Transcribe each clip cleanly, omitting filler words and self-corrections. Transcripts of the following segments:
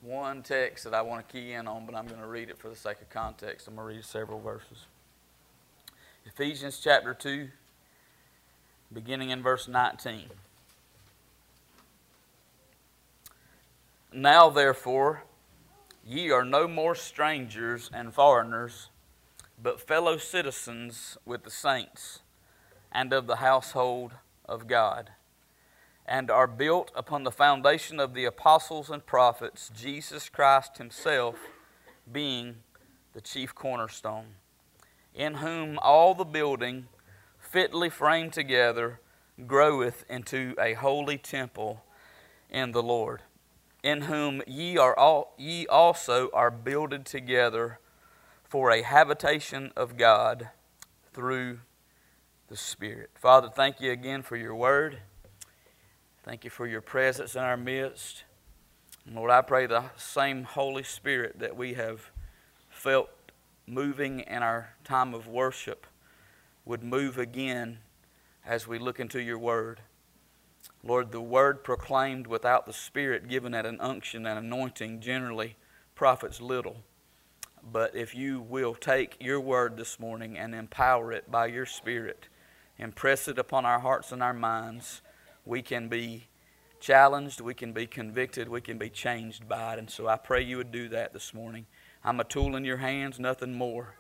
one text that I want to key in on, but I'm going to read it for the sake of context. I'm going to read several verses. Ephesians chapter 2, beginning in verse 19. Now therefore, ye are no more strangers and foreigners, but fellow citizens with the saints, and of the household of God, and are built upon the foundation of the apostles and prophets, Jesus Christ himself being the chief cornerstone, in whom all the building, fitly framed together, groweth into a holy temple in the Lord, in whom ye also are builded together for a habitation of God through the Spirit. Father, thank you again for your word. Thank you for your presence in our midst. And Lord, I pray the same Holy Spirit that we have felt moving in our time of worship would move again as we look into your word. Lord, the word proclaimed without the Spirit given at an unction and anointing generally profits little. But if you will take your word this morning and empower it by your Spirit, impress it upon our hearts and our minds, we can be challenged, we can be convicted, we can be changed by it. And so I pray you would do that this morning. I'm a tool in your hands, nothing more.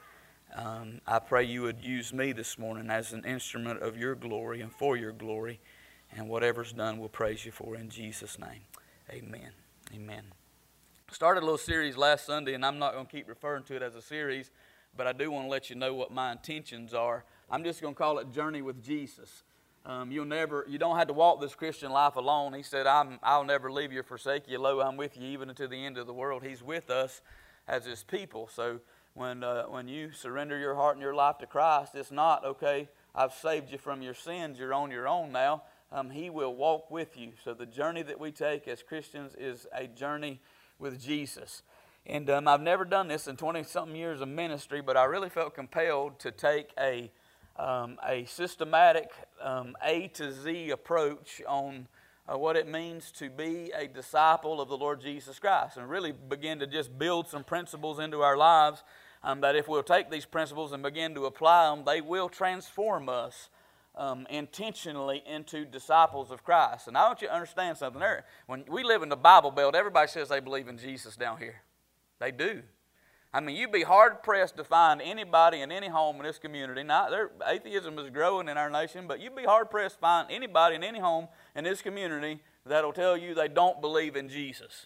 I pray you would use me this morning as an instrument of your glory and for your glory. And whatever's done, we'll praise you for in Jesus' name. Amen. Amen. Started a little series last Sunday, and I'm not going to keep referring to it as a series, but I do want to let you know what my intentions are. I'm just going to call it Journey with Jesus. You don't have to walk this Christian life alone. He said, I'll never leave you or forsake you. Lo, I'm with you even unto the end of the world. He's with us as his people. So when you surrender your heart and your life to Christ, it's not, okay, I've saved you from your sins, you're on your own now. He will walk with you. So the journey that we take as Christians is a journey with Jesus. And I've never done this in 20-something years of ministry, but I really felt compelled to take a systematic A to Z approach on what it means to be a disciple of the Lord Jesus Christ, and really begin to just build some principles into our lives that if we'll take these principles and begin to apply them, they will transform us intentionally into disciples of Christ. And I want you to understand something there. When we live in the Bible Belt, everybody says they believe in Jesus down here. They do. I mean, you'd be hard-pressed to find anybody in any home in this community. Atheism is growing in our nation, but you'd be hard-pressed to find anybody in any home in this community that'll tell you they don't believe in Jesus.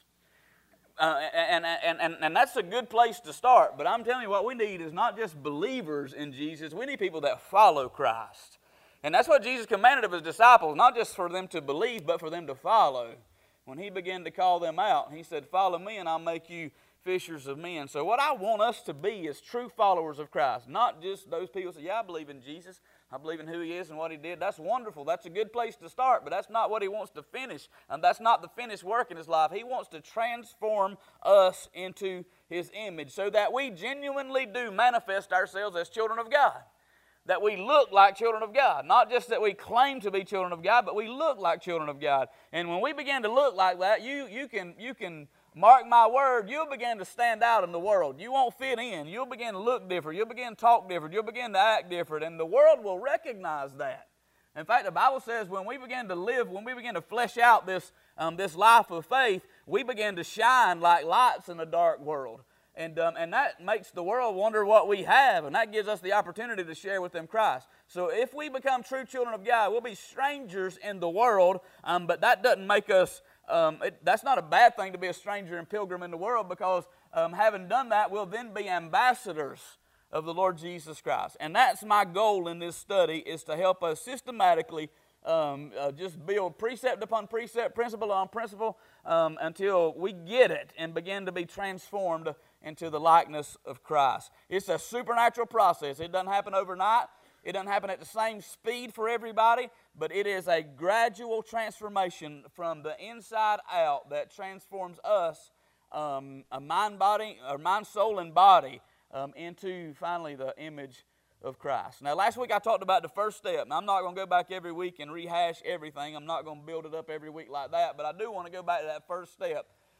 And that's a good place to start. But I'm telling you, what we need is not just believers in Jesus. We need people that follow Christ. And that's what Jesus commanded of his disciples, not just for them to believe, but for them to follow. When he began to call them out, he said, follow me and I'll make you fishers of men. So what I want us to be is true followers of Christ, not just those people who say, yeah, I believe in Jesus. I believe in who he is and what he did. That's wonderful. That's a good place to start, but that's not what he wants to finish. And that's not the finished work in his life. He wants to transform us into his image so that we genuinely do manifest ourselves as children of God. That we look like children of God. Not just that we claim to be children of God, but we look like children of God. And when we begin to look like that, you can mark my word, you'll begin to stand out in the world. You won't fit in. You'll begin to look different. You'll begin to talk different. You'll begin to act different. And the world will recognize that. In fact, the Bible says when we begin to live, when we begin to flesh out this life of faith, we begin to shine like lights in a dark world. And that makes the world wonder what we have, and that gives us the opportunity to share with them Christ. So if we become true children of God, we'll be strangers in the world, but that doesn't make us, that's not a bad thing to be a stranger and pilgrim in the world, because having done that, we'll then be ambassadors of the Lord Jesus Christ. And that's my goal in this study, is to help us systematically just build precept upon precept, principle on principle, until we get it and begin to be transformed into the likeness of Christ. It's a supernatural process. It doesn't happen overnight. It doesn't happen at the same speed for everybody, but it is a gradual transformation from the inside out that transforms us, a mind, soul, and body, into finally the image of Christ. Now, last week I talked about the first step. Now, I'm not going to go back every week and rehash everything. I'm not going to build it up every week like that, but I do want to go back to that first step.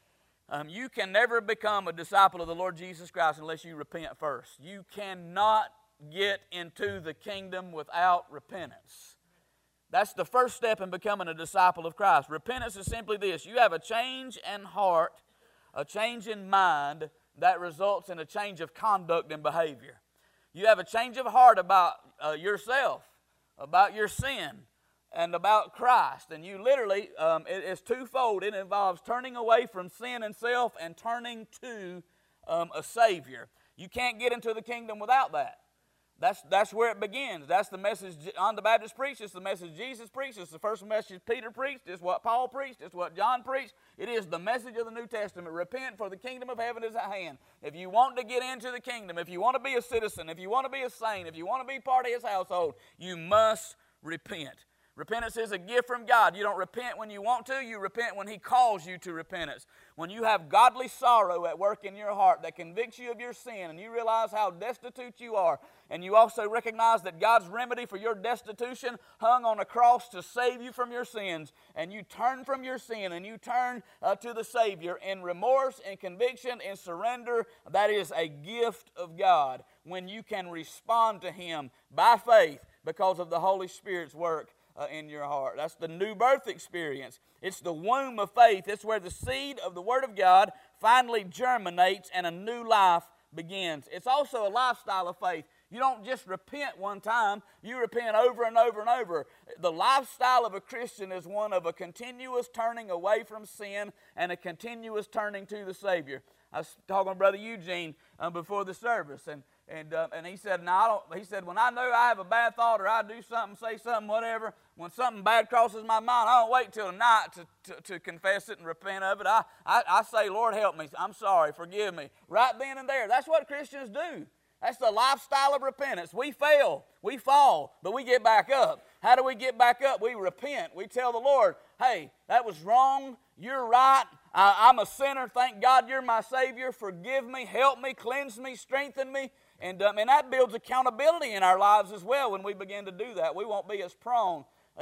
You can never become a disciple of the Lord Jesus Christ unless you repent first. You cannot get into the kingdom without repentance. That's the first step in becoming a disciple of Christ. Repentance is simply this: you have a change in heart, a change in mind that results in a change of conduct and behavior. You have a change of heart about yourself, about your sin, and about Christ. And you literally, it's twofold. It involves turning away from sin and self and turning to a Savior. You can't get into the kingdom without that. That's where it begins. That's the message John the Baptist preached. It's the message Jesus preached. It's the first message Peter preached. It's what Paul preached. It's what John preached. It is the message of the New Testament. Repent, for the kingdom of heaven is at hand. If you want to get into the kingdom, if you want to be a citizen, if you want to be a saint, if you want to be part of His household, you must repent. Repentance is a gift from God. You don't repent when you want to. You repent when He calls you to repentance. When you have godly sorrow at work in your heart that convicts you of your sin, and you realize how destitute you are, and you also recognize that God's remedy for your destitution hung on a cross to save you from your sins, and you turn from your sin and you turn to the Savior in remorse and conviction and surrender, that is a gift of God when you can respond to Him by faith because of the Holy Spirit's work in your heart. That's the new birth experience. It's the womb of faith. It's where the seed of the Word of God finally germinates and a new life begins. It's also a lifestyle of faith. You don't just repent one time. You repent over and over and over. The lifestyle of a Christian is one of a continuous turning away from sin and a continuous turning to the Savior. I was talking to Brother Eugene before the service, and he said, he said, when I know I have a bad thought or I do something, say something, whatever, when something bad crosses my mind, I don't wait till night to confess it and repent of it. I say, Lord, help me. I'm sorry. Forgive me. Right then and there. That's what Christians do. That's the lifestyle of repentance. We fail. We fall. But we get back up. How do we get back up? We repent. We tell the Lord, hey, that was wrong. You're right. I'm a sinner. Thank God you're my Savior. Forgive me. Help me. Cleanse me. Strengthen me. And that builds accountability in our lives as well when we begin to do that. We won't be as prone.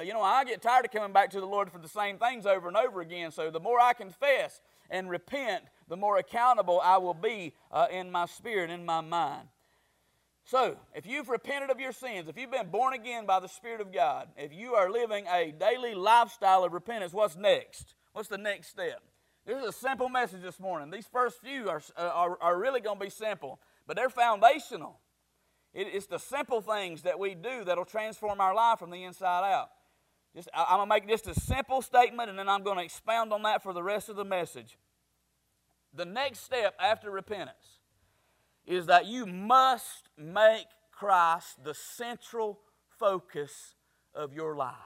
I get tired of coming back to the Lord for the same things over and over again. So the more I confess and repent, the more accountable I will be in my spirit, in my mind. So, if you've repented of your sins, if you've been born again by the Spirit of God, if you are living a daily lifestyle of repentance, what's next? What's the next step? This is a simple message this morning. These first few are really going to be simple, but they're foundational. It's the simple things that we do that will transform our life from the inside out. I'm going to make just a simple statement, and then I'm going to expound on that for the rest of the message. The next step after repentance is that you must make Christ the central focus of your life.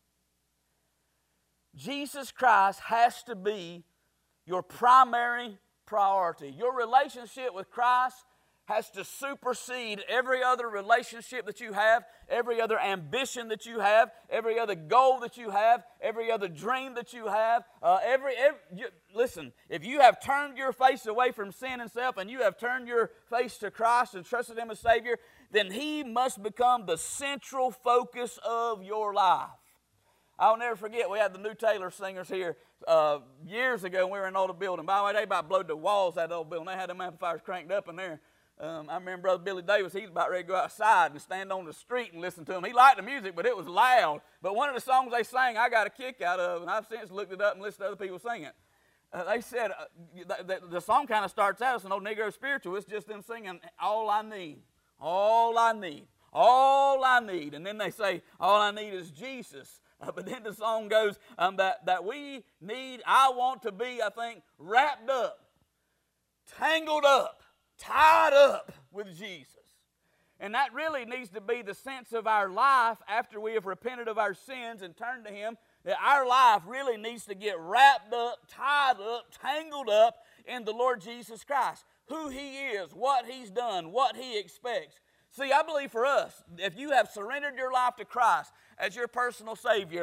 Jesus Christ has to be your primary priority. Your relationship with Christ has to supersede every other relationship that you have, every other ambition that you have, every other goal that you have, every other dream that you have. Listen, if you have turned your face away from sin and self and you have turned your face to Christ and trusted Him as Savior, then He must become the central focus of your life. I'll never forget, we had the New Taylor singers here years ago when we were in an old building. By the way, they about blowed the walls out of the old building. They had them amplifiers cranked up in there. I remember Brother Billy Davis, he was about ready to go outside and stand on the street and listen to them. He liked the music, but it was loud. But one of the songs they sang, I got a kick out of, and I've since looked it up and listened to other people sing it. They said, the song kind of starts out as an old Negro spiritual. It's just them singing, all I need, all I need, all I need. And then they say, all I need is Jesus. But then the song goes that we need, I want to be, I think, wrapped up, tangled up, tied up with Jesus. And that really needs to be the sense of our life after we have repented of our sins and turned to Him, that our life really needs to get wrapped up, tied up, tangled up in the Lord Jesus Christ. Who He is, what He's done, what He expects. See, I believe for us, if you have surrendered your life to Christ as your personal Savior,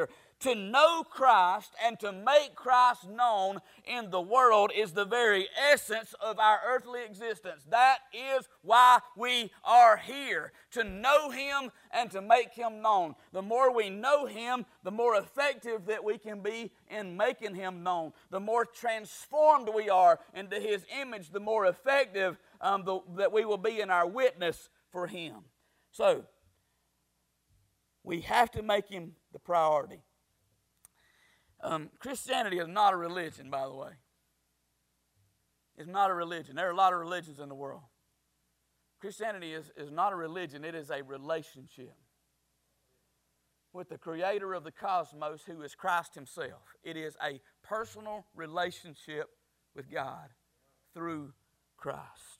To know Christ and to make Christ known in the world is the very essence of our earthly existence. That is why we are here, to know Him and to make Him known. The more we know Him, the more effective that we can be in making Him known. The more transformed we are into His image, the more effective that we will be in our witness for Him. So, we have to make Him the priority. Christianity is not a religion, by the way. It's not a religion. There are a lot of religions in the world. Christianity is not a religion. It is a relationship with the creator of the cosmos, who is Christ Himself. It is a personal relationship with God through Christ.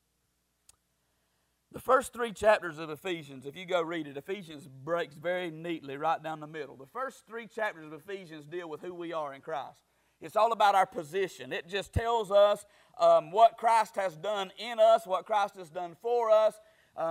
The first 3 chapters of Ephesians, if you go read it, Ephesians breaks very neatly right down the middle. The first 3 chapters of Ephesians deal with who we are in Christ. It's all about our position. It just tells us what Christ has done in us, what Christ has done for us.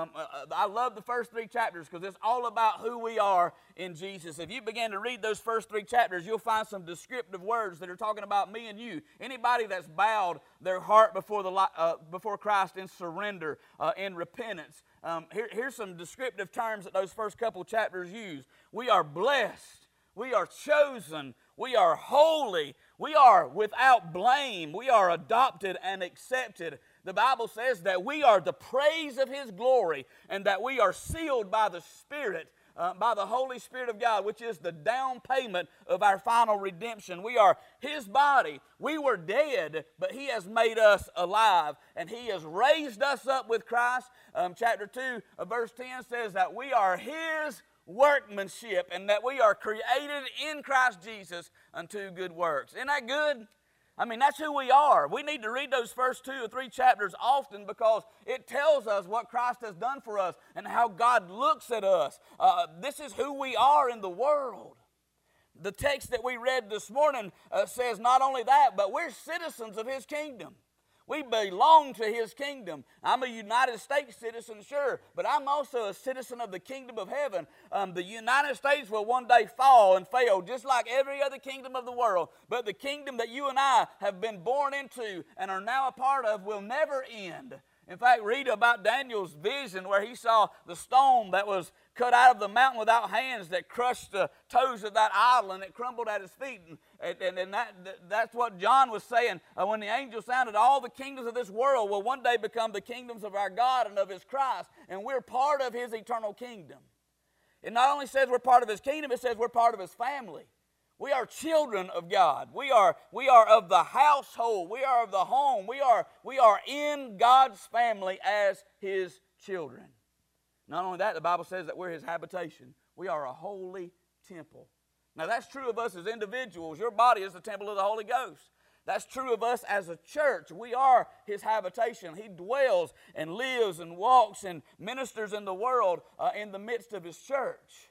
I love the first 3 chapters because it's all about who we are in Jesus. If you begin to read those first 3 chapters, you'll find some descriptive words that are talking about me and you. Anybody that's bowed their heart before Christ in surrender, in repentance. Here's some descriptive terms that those first couple chapters use. We are blessed. We are chosen. We are holy. We are without blame. We are adopted and accepted. The Bible says that we are the praise of His glory and that we are sealed by the Spirit, by the Holy Spirit of God, which is the down payment of our final redemption. We are His body. We were dead, but He has made us alive, and He has raised us up with Christ. Chapter 2, verse 10 says that we are His workmanship and that we are created in Christ Jesus unto good works. Isn't that good? I mean, that's who we are. We need to read those first 2 or 3 chapters often because it tells us what Christ has done for us and how God looks at us. This is who we are in the world. The text that we read this morning says not only that, but we're citizens of His kingdom. We belong to His kingdom. I'm a United States citizen, sure, but I'm also a citizen of the kingdom of heaven. The United States will one day fall and fail, just like every other kingdom of the world. But the kingdom that you and I have been born into and are now a part of will never end. In fact, read about Daniel's vision where he saw the stone that was cut out of the mountain without hands that crushed the toes of that idol and it crumbled at his feet. And that's what John was saying when the angel sounded. All the kingdoms of this world will one day become the kingdoms of our God and of His Christ. And we're part of His eternal kingdom. It not only says we're part of His kingdom, it says we're part of His family. We are children of God. We are of the household. We are of the home. We are in God's family as His children. Not only that, the Bible says that we're His habitation. We are a holy temple. Now that's true of us as individuals. Your body is the temple of the Holy Ghost. That's true of us as a church. We are His habitation. He dwells and lives and walks and ministers in the world in the midst of His church.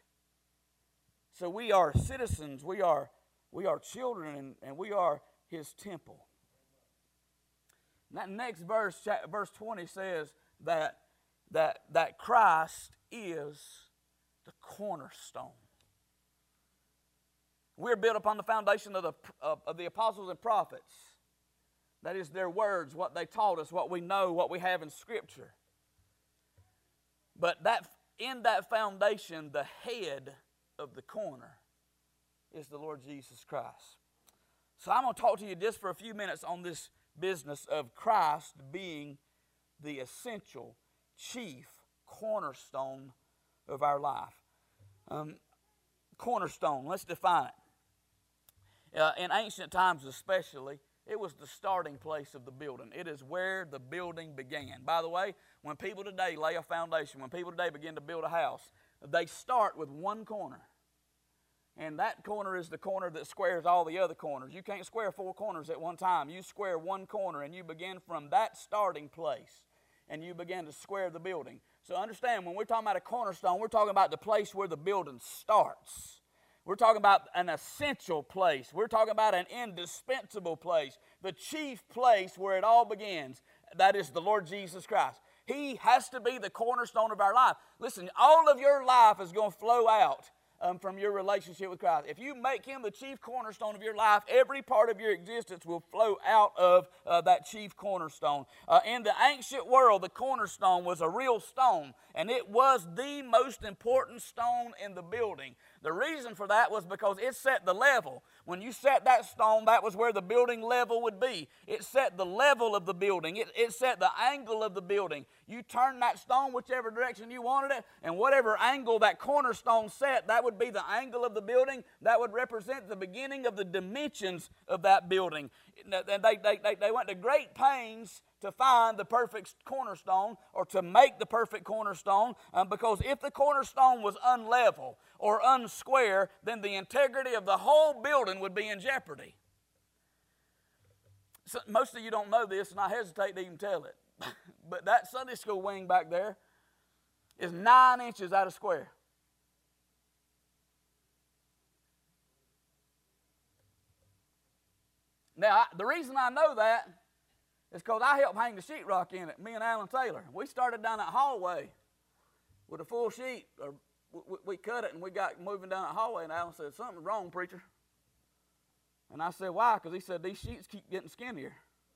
So we are citizens, we are children, and we are His temple. And that next verse, verse 20, says that Christ is the cornerstone. We're built upon the foundation of the apostles and prophets. That is their words, what they taught us, what we know, what we have in Scripture. But in that foundation, the head of the corner is the Lord Jesus Christ. So I'm going to talk to you just for a few minutes on this business of Christ being the essential, chief cornerstone of our life. Cornerstone, let's define it. In ancient times especially, it was the starting place of the building. It is where the building began. By the way, when people today lay a foundation, when people today begin to build a house, they start with one corner. And that corner is the corner that squares all the other corners. You can't square 4 corners at one time. You square one corner, and you begin from that starting place, and you begin to square the building. So understand, when we're talking about a cornerstone, we're talking about the place where the building starts. We're talking about an essential place. We're talking about an indispensable place. The chief place where it all begins. That is the Lord Jesus Christ. He has to be the cornerstone of our life. Listen, all of your life is going to flow out from your relationship with Christ. If you make Him the chief cornerstone of your life, every part of your existence will flow out of that chief cornerstone. In the ancient world, the cornerstone was a real stone, and it was the most important stone in the building. The reason for that was because it set the level. When you set that stone, that was where the building level would be. It set the level of the building. It set the angle of the building. You turn that stone whichever direction you wanted it, and whatever angle that cornerstone set, that would be the angle of the building. That would represent the beginning of the dimensions of that building. They went to great pains to find the perfect cornerstone, or to make the perfect cornerstone, because if the cornerstone was unlevel or unsquare, then the integrity of the whole building would be in jeopardy. So, most of you don't know this, and I hesitate to even tell it, but that Sunday school wing back there is 9 inches out of square. Now, the reason I know that is because I helped hang the sheetrock in it, me and Alan Taylor. We started down that hallway with a full sheet. Or we cut it and we got moving down that hallway, and Alan said, "Something's wrong, preacher." And I said, "Why?" Because he said, "These sheets keep getting skinnier."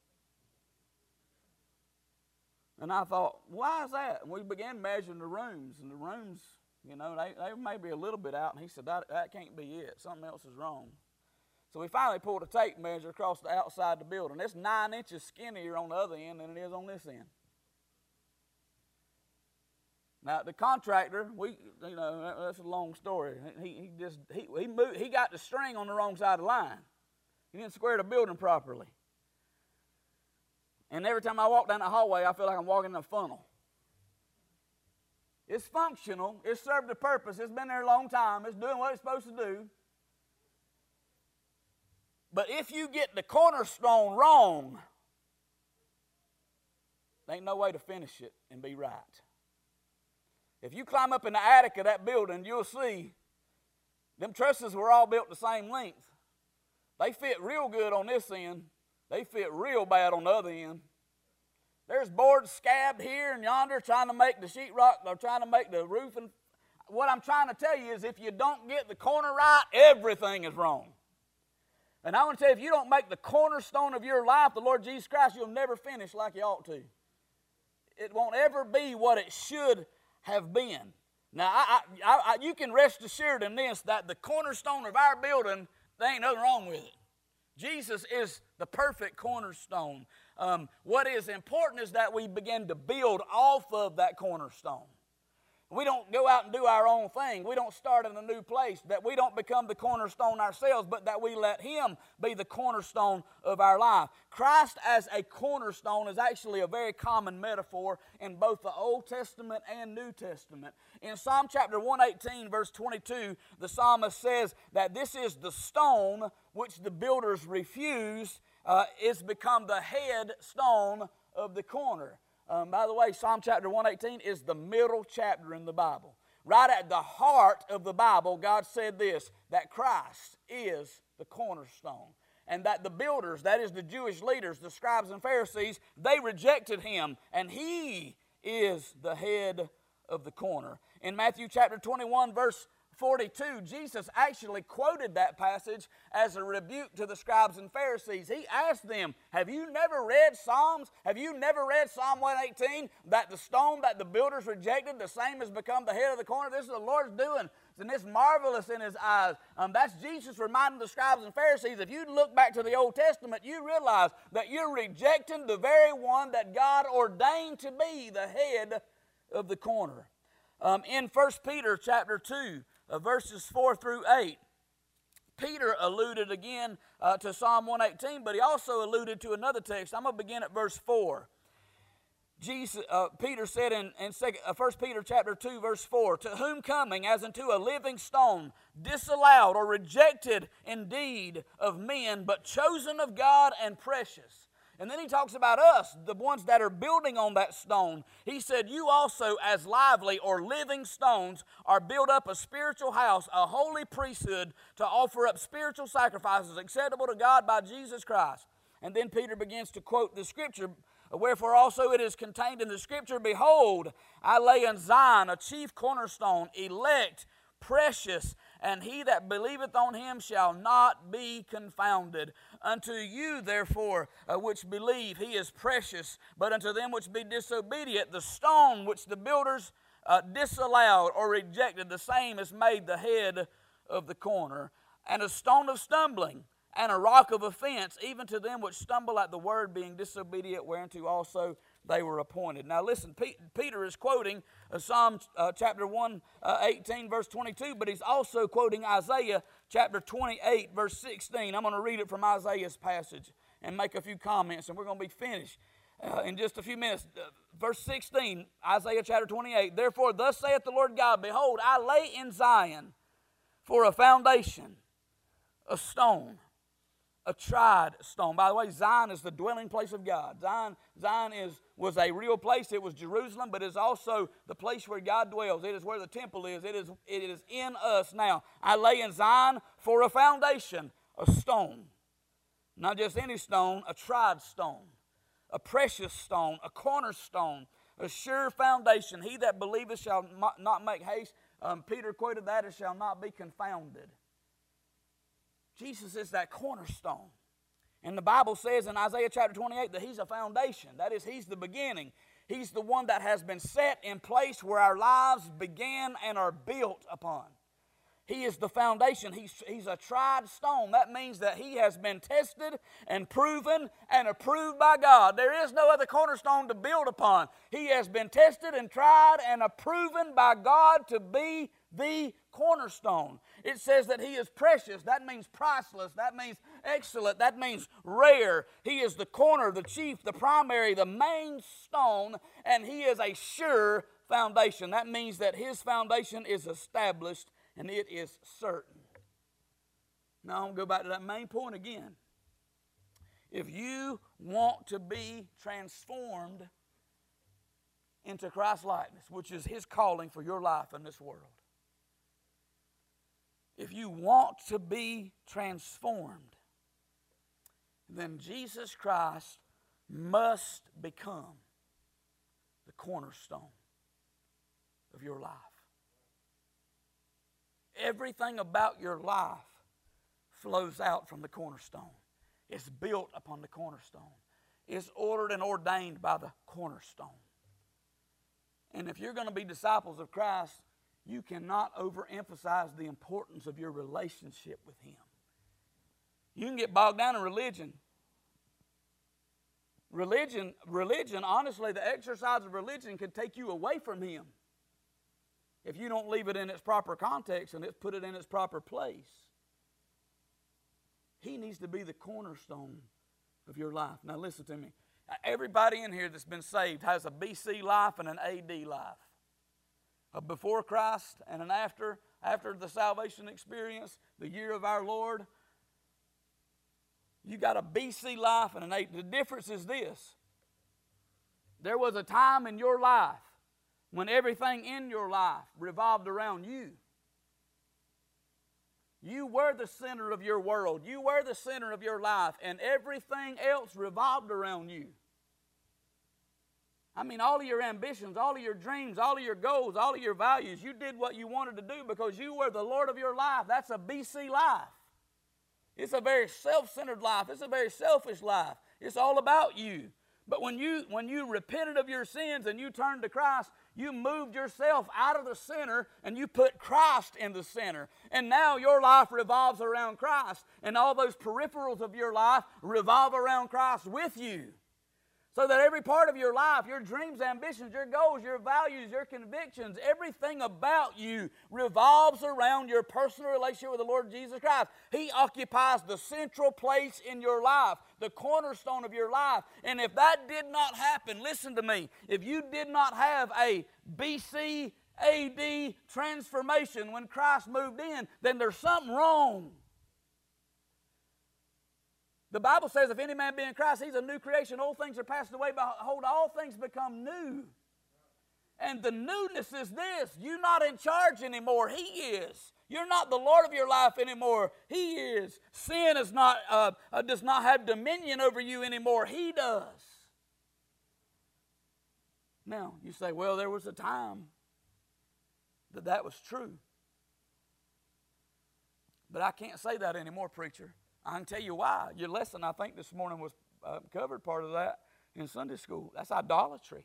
And I thought, why is that? And we began measuring the rooms, and the rooms, you know, they may be a little bit out. And he said, that can't be it. Something else is wrong. So we finally pulled a tape measure across the outside of the building. It's 9 inches skinnier on the other end than it is on this end. Now the contractor, that's a long story. He got the string on the wrong side of the line. He didn't square the building properly. And every time I walk down the hallway, I feel like I'm walking in a funnel. It's functional. It's served a purpose. It's been there a long time. It's doing what it's supposed to do. But if you get the cornerstone wrong, there ain't no way to finish it and be right. If you climb up in the attic of that building, you'll see them trusses were all built the same length. They fit real good on this end. They fit real bad on the other end. There's boards scabbed here and yonder trying to make the sheetrock, or trying to make the roof. And what I'm trying to tell you is if you don't get the corner right, everything is wrong. And I want to tell you, if you don't make the cornerstone of your life, the Lord Jesus Christ, you'll never finish like you ought to. It won't ever be what it should have been. Now, you can rest assured in this, that the cornerstone of our building, there ain't nothing wrong with it. Jesus is the perfect cornerstone. What is important is that we begin to build off of that cornerstone. We don't go out and do our own thing. We don't start in a new place. That we don't become the cornerstone ourselves, but that we let Him be the cornerstone of our life. Christ as a cornerstone is actually a very common metaphor in both the Old Testament and New Testament. In Psalm chapter 118, verse 22, the psalmist says that this is the stone which the builders refused, is become the head stone of the corner. By the way, Psalm chapter 118 is the middle chapter in the Bible. Right at the heart of the Bible, God said this, that Christ is the cornerstone. And that the builders, that is the Jewish leaders, the scribes and Pharisees, they rejected Him, and He is the head of the corner. In Matthew chapter 21, verse 42, Jesus actually quoted that passage as a rebuke to the scribes and Pharisees. He asked them, have you never read Psalms? Have you never read Psalm 118? That the stone that the builders rejected, the same has become the head of the corner. This is the Lord's doing, and it's marvelous in His eyes. That's Jesus reminding the scribes and Pharisees, if you look back to the Old Testament, you realize that you're rejecting the very one that God ordained to be the head of the corner. In 1 Peter chapter 2, verses 4 through 8, Peter alluded again to Psalm 118, but he also alluded to another text. I'm going to begin at verse 4. Peter said in 1 Peter chapter 2, verse 4, to whom coming as unto a living stone, disallowed or rejected indeed of men, but chosen of God and precious. And then he talks about us, the ones that are building on that stone. He said, you also as lively or living stones are built up a spiritual house, a holy priesthood, to offer up spiritual sacrifices acceptable to God by Jesus Christ. And then Peter begins to quote the scripture, wherefore also it is contained in the scripture, behold, I lay in Zion a chief cornerstone, elect, precious, and he that believeth on him shall not be confounded. Unto you, therefore, which believe, he is precious. But unto them which be disobedient, the stone which the builders disallowed or rejected, the same is made the head of the corner, and a stone of stumbling, and a rock of offense, even to them which stumble at the word, being disobedient, whereunto also they were appointed. Now listen, Peter is quoting Psalm chapter 118, verse 22, but he's also quoting Isaiah chapter 28, verse 16. I'm going to read it from Isaiah's passage and make a few comments, and we're going to be finished in just a few minutes. Verse 16, Isaiah chapter 28, therefore thus saith the Lord God, behold, I lay in Zion for a foundation, a stone, a tried stone. By the way, Zion is the dwelling place of God. Zion was a real place. It was Jerusalem, but it's also the place where God dwells. It is where the temple is. It is in us now. I lay in Zion for a foundation, a stone. Not just any stone, a tried stone, a precious stone, a cornerstone, a sure foundation. He that believeth shall not make haste. Peter quoted that, it shall not be confounded. Jesus is that cornerstone. And the Bible says in Isaiah chapter 28 that he's a foundation. That is, he's the beginning. He's the one that has been set in place where our lives began and are built upon. He is the foundation. He's a tried stone. That means that he has been tested and proven and approved by God. There is no other cornerstone to build upon. He has been tested and tried and proven by God to be the cornerstone. It says that he is precious. That means priceless. That means excellent. That means rare. He is the corner, the chief, the primary, the main stone, and he is a sure foundation. That means that his foundation is established and it is certain. Now I'm going to go back to that main point again. If you want to be transformed into Christ's likeness, which is his calling for your life in this world, if you want to be transformed, then Jesus Christ must become the cornerstone of your life. Everything about your life flows out from the cornerstone. It's built upon the cornerstone. It's ordered and ordained by the cornerstone. And if you're going to be disciples of Christ, you cannot overemphasize the importance of your relationship with him. You can get bogged down in religion. Religion, honestly, the exercise of religion can take you away from him if you don't leave it in its proper context and put it in its proper place. He needs to be the cornerstone of your life. Now listen to me. Everybody in here that's been saved has a BC life and an AD life. A before Christ and an after the salvation experience, the year of our Lord. You got a BC life and an AD. The difference is this. There was a time in your life when everything in your life revolved around you. You were the center of your world. You were the center of your life, and everything else revolved around you. I mean, all of your ambitions, all of your dreams, all of your goals, all of your values, you did what you wanted to do because you were the Lord of your life. That's a BC life. It's a very self-centered life. It's a very selfish life. It's all about you. But when you repented of your sins and you turned to Christ, you moved yourself out of the center and you put Christ in the center. And now your life revolves around Christ. And all those peripherals of your life revolve around Christ with you. So that every part of your life, your dreams, ambitions, your goals, your values, your convictions, everything about you revolves around your personal relationship with the Lord Jesus Christ. He occupies the central place in your life, the cornerstone of your life. And if that did not happen, listen to me, if you did not have a BC AD transformation when Christ moved in, then there's something wrong. The Bible says if any man be in Christ, he's a new creation. Old things are passed away. Behold, all things become new. And the newness is this. You're not in charge anymore. He is. You're not the Lord of your life anymore. He is. Sin does not have dominion over you anymore. He does. Now, you say, well, there was a time that was true. But I can't say that anymore, preacher. I can tell you why. Your lesson, I think, this morning was covered part of that in Sunday school. That's idolatry.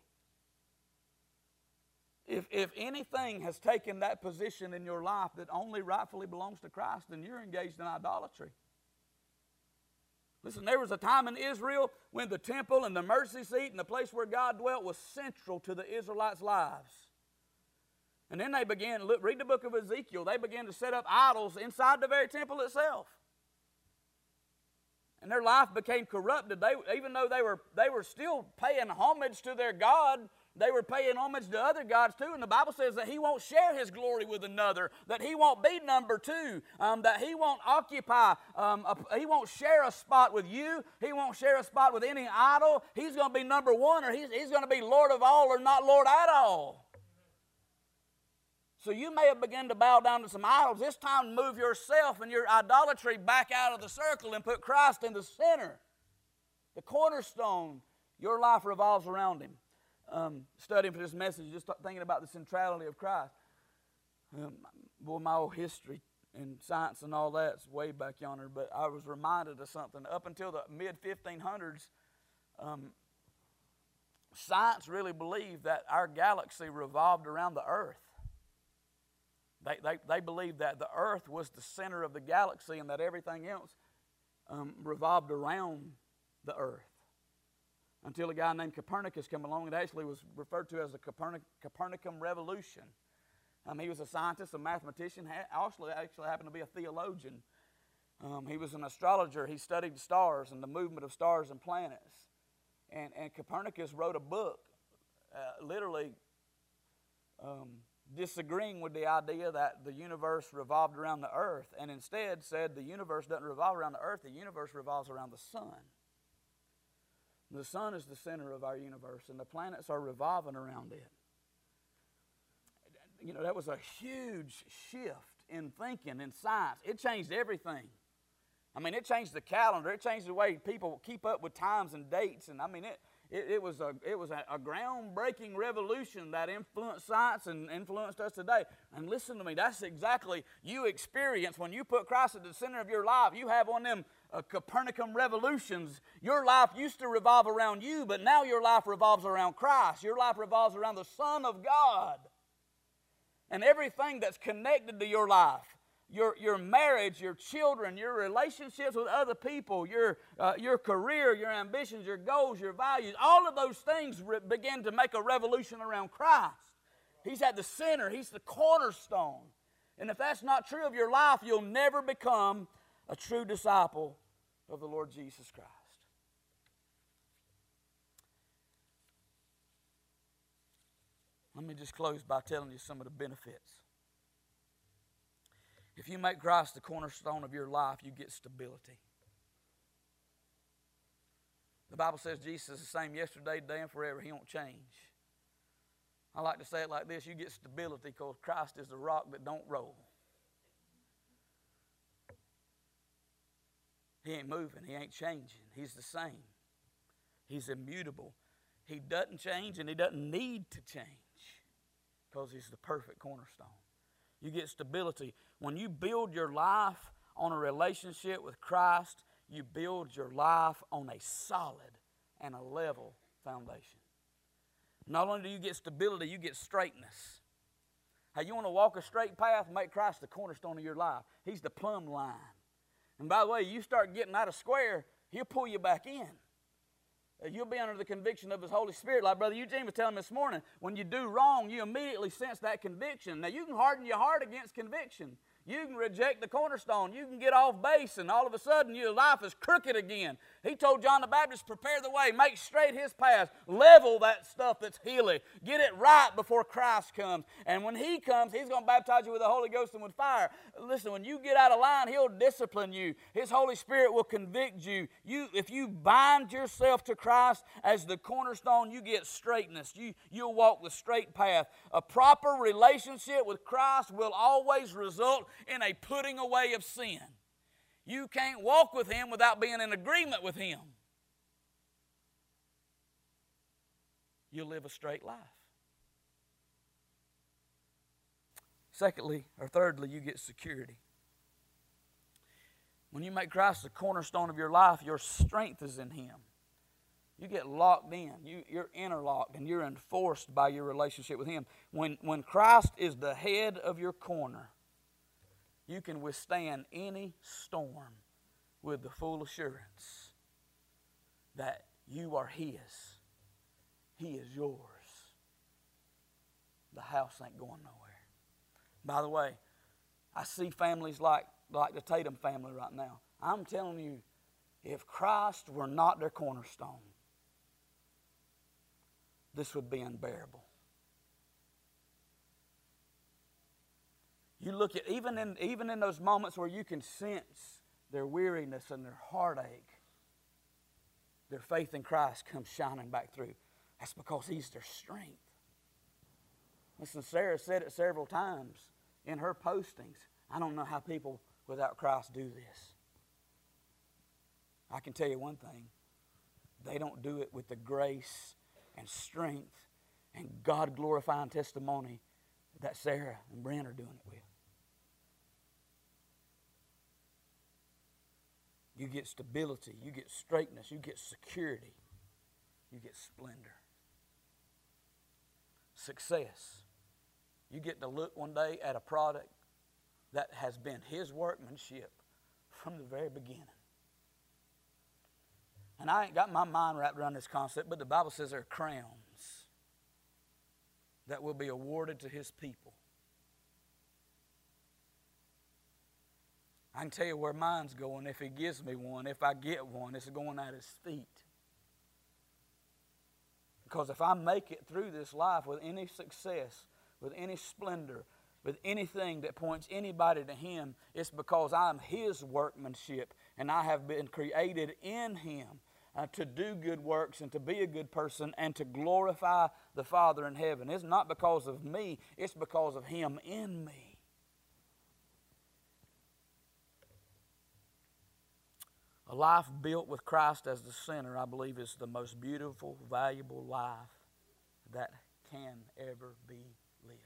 If anything has taken that position in your life that only rightfully belongs to Christ, then you're engaged in idolatry. Listen, there was a time in Israel when the temple and the mercy seat and the place where God dwelt was central to the Israelites' lives. And then they began, read the book of Ezekiel, they began to set up idols inside the very temple itself. And their life became corrupted. Even though they were still paying homage to their God, they were paying homage to other gods too. And the Bible says that He won't share His glory with another, that He won't be number two, that He won't occupy, He won't share a spot with you. He won't share a spot with any idol. He's going to be number one, or He's going to be Lord of all, or not Lord at all. So you may have begun to bow down to some idols. It's time to move yourself and your idolatry back out of the circle and put Christ in the center. The cornerstone. Your life revolves around Him. Studying for this message, just thinking about the centrality of Christ. Boy, my old history and science and all that's way back yonder, but I was reminded of something. Up until the mid-1500s, science really believed that our galaxy revolved around the earth. They believed that the earth was the center of the galaxy and that everything else revolved around the earth. Until a guy named Copernicus came along. It actually was referred to as the Copernican Revolution. He was a scientist, a mathematician, actually happened to be a theologian. He was an astrologer. He studied the stars and the movement of stars and planets. And Copernicus wrote a book literally disagreeing with the idea that the universe revolved around the earth, and instead said the universe doesn't revolve around the earth, the universe revolves around the sun. The sun is the center of our universe, and the planets are revolving around it. You know, that was a huge shift in thinking, in science. It changed everything. I mean, it changed the calendar. It changed the way people keep up with times and dates. And I mean, it was a groundbreaking revolution that influenced science and influenced us today. And listen to me, that's exactly you experience when you put Christ at the center of your life. You have one of them Copernican revolutions. Your life used to revolve around you, but now your life revolves around Christ. Your life revolves around the Son of God. And everything that's connected to your life, your marriage, your children, your relationships with other people, your career, your ambitions, your goals, your values, all of those things begin to make a revolution around Christ. He's at the center. He's the cornerstone. And if that's not true of your life, you'll never become a true disciple of the Lord Jesus Christ. Let me just close by telling you some of the benefits. If you make Christ the cornerstone of your life, you get stability. The Bible says Jesus is the same yesterday, today, and forever. He won't change. I like to say it like this: you get stability because Christ is the rock that don't roll. He ain't moving. He ain't changing. He's the same. He's immutable. He doesn't change, and He doesn't need to change because He's the perfect cornerstone. You get stability. When you build your life on a relationship with Christ, you build your life on a solid and a level foundation. Not only do you get stability, you get straightness. Hey, you want to walk a straight path? Make Christ the cornerstone of your life. He's the plumb line. And by the way, you start getting out of square, He'll pull you back in. You'll be under the conviction of His Holy Spirit. Like Brother Eugene was telling me this morning, when you do wrong, you immediately sense that conviction. Now, you can harden your heart against conviction. You can reject the cornerstone. You can get off base, and all of a sudden your life is crooked again. He told John the Baptist, prepare the way, make straight His path, level that stuff that's hilly, get it right before Christ comes. And when He comes, He's going to baptize you with the Holy Ghost and with fire. Listen, when you get out of line, He'll discipline you. His Holy Spirit will convict you. If you bind yourself to Christ as the cornerstone, you get straightness. You'll walk the straight path. A proper relationship with Christ will always result in a putting away of sin. You can't walk with Him without being in agreement with Him. You'll live a straight life. Thirdly, you get security. When you make Christ the cornerstone of your life, your strength is in Him. You get locked in. You're interlocked and you're enforced by your relationship with Him. When Christ is the head of your corner, you can withstand any storm with the full assurance that you are His. He is yours. The house ain't going nowhere. By the way, I see families like the Tatum family right now. I'm telling you, if Christ were not their cornerstone, this would be unbearable. You look at, even in those moments where you can sense their weariness and their heartache, their faith in Christ comes shining back through. That's because He's their strength. Listen, Sarah said it several times in her postings. I don't know how people without Christ do this. I can tell you one thing. They don't do it with the grace and strength and God-glorifying testimony that Sarah and Brent are doing it with. You get stability, you get straightness, you get security, you get splendor. Success. You get to look one day at a product that has been His workmanship from the very beginning. And I ain't got my mind wrapped around this concept, but the Bible says there are crowns that will be awarded to His people. I can tell you where mine's going if He gives me one. If I get one, it's going at His feet. Because if I make it through this life with any success, with any splendor, with anything that points anybody to Him, it's because I'm His workmanship and I have been created in Him to do good works and to be a good person and to glorify the Father in heaven. It's not because of me, it's because of Him in me. A life built with Christ as the center, I believe, is the most beautiful, valuable life that can ever be lived.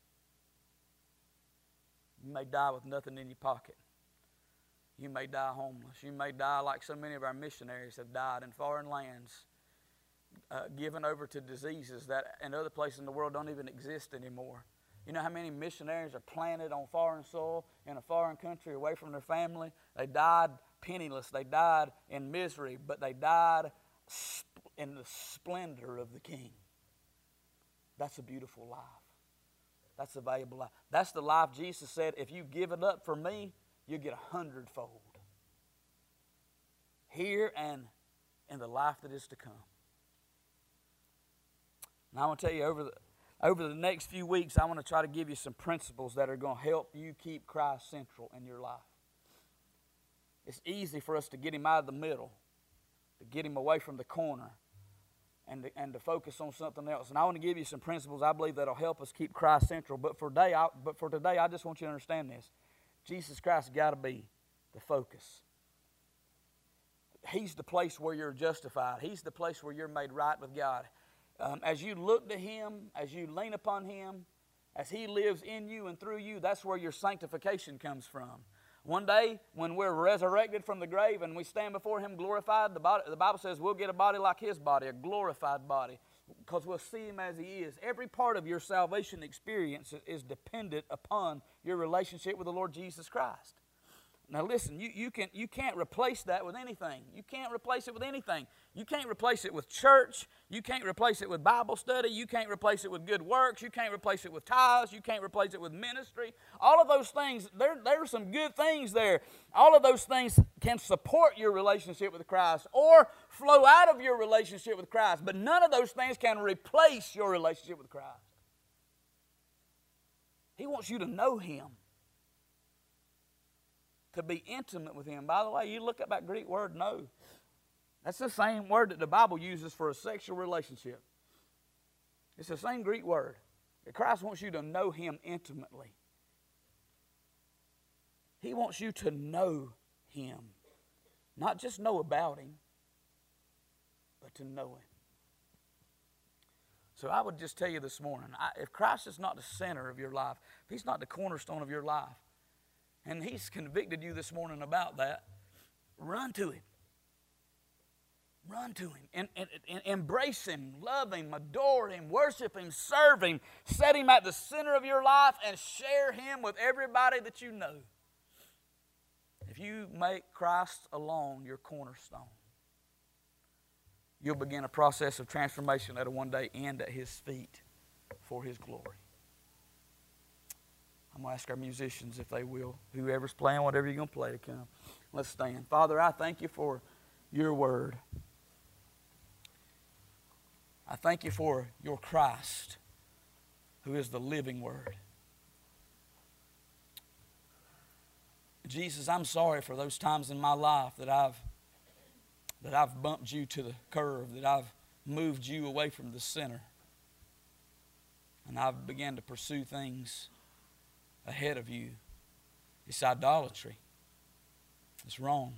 You may die with nothing in your pocket. You may die homeless. You may die like so many of our missionaries have died in foreign lands, given over to diseases that in other places in the world don't even exist anymore. You know how many missionaries are planted on foreign soil in a foreign country away from their family? They died penniless. They died in misery, but they died in the splendor of the King. That's a beautiful life. That's a valuable life. That's the life Jesus said, if you give it up for me, you get 100-fold. Here and in the life that is to come. Now I want to tell you, over the next few weeks, I want to try to give you some principles that are going to help you keep Christ central in your life. It's easy for us to get Him out of the middle, to get Him away from the corner, and to focus on something else. And I want to give you some principles I believe that will help us keep Christ central. But for today, I just want you to understand this. Jesus Christ has got to be the focus. He's the place where you're justified. He's the place where you're made right with God. As you look to Him, as you lean upon Him, as He lives in you and through you, that's where your sanctification comes from. One day, when we're resurrected from the grave and we stand before Him glorified, the Bible says we'll get a body like His body, a glorified body, because we'll see Him as He is. Every part of your salvation experience is dependent upon your relationship with the Lord Jesus Christ. Now listen, you can't replace that with anything. You can't replace it with anything. You can't replace it with church. You can't replace it with Bible study. You can't replace it with good works. You can't replace it with tithes. You can't replace it with ministry. All of those things, there are some good things there. All of those things can support your relationship with Christ or flow out of your relationship with Christ. But none of those things can replace your relationship with Christ. He wants you to know Him, to be intimate with Him. By the way, you look at that Greek word, know. That's the same word that the Bible uses for a sexual relationship. It's the same Greek word. Christ wants you to know Him intimately. He wants you to know Him. Not just know about Him, but to know Him. So I would just tell you this morning, if Christ is not the center of your life, if He's not the cornerstone of your life, and He's convicted you this morning about that, run to Him. Run to Him and embrace Him, love Him, adore Him, worship Him, serve Him, set Him at the center of your life, and share Him with everybody that you know. If you make Christ alone your cornerstone, you'll begin a process of transformation that will one day end at His feet for His glory. I'm going to ask our musicians if they will, whoever's playing, whatever you're going to play, to come. Let's stand. Father, I thank You for Your word. I thank You for Your Christ, who is the living word. Jesus, I'm sorry for those times in my life that I've bumped You to the curve, that I've moved You away from the center. And I've begun to pursue things ahead of You. It's idolatry. It's wrong.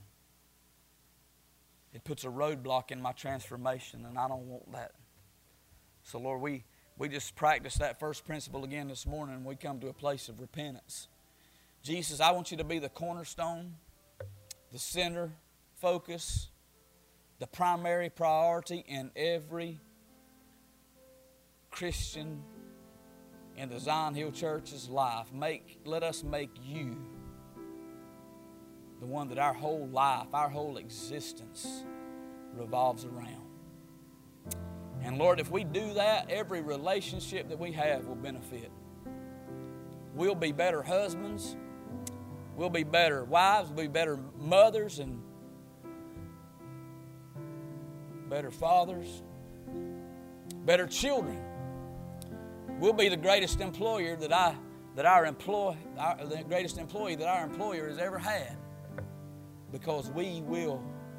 It puts a roadblock in my transformation, and I don't want that. So, Lord, we just practice that first principle again this morning, and we come to a place of repentance. Jesus, I want You to be the cornerstone, the center, focus, the primary priority in every Christian in the Zion Hill Church's life. Let us make You the one that our whole life, our whole existence revolves around. And Lord, if we do that, every relationship that we have will benefit. We'll be better husbands. We'll be better wives. We'll be better mothers and better fathers. Better children. We'll be the greatest employer the greatest employee that our employer has ever had, because we will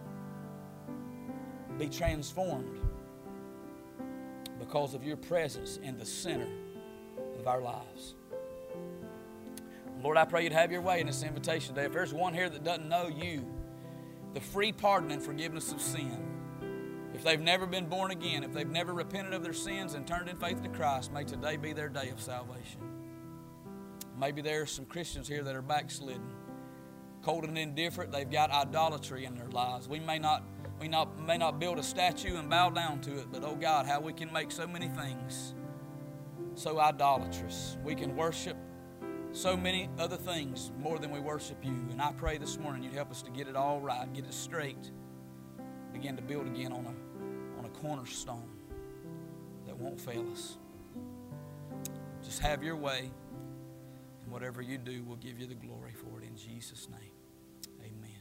be transformed because of Your presence in the center of our lives. Lord, I pray You'd have Your way in this invitation today. If there's one here that doesn't know You, the free pardon and forgiveness of sin, if they've never been born again, if they've never repented of their sins and turned in faith to Christ, may today be their day of salvation. Maybe there are some Christians here that are backslidden, cold and indifferent. They've got idolatry in their lives. We may not build a statue and bow down to it, but oh God, how we can make so many things so idolatrous. We can worship so many other things more than we worship You. And I pray this morning You'd help us to get it all right, get it straight, begin to build again on a cornerstone that won't fail us. Just have Your way, and whatever You do, we'll give You the glory for it in Jesus' name. Amen.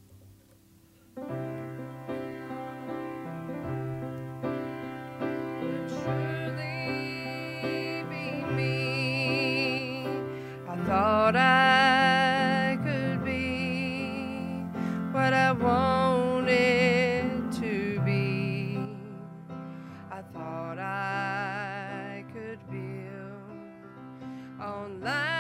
Thought I could be what I wanted to be. I thought I could build on life.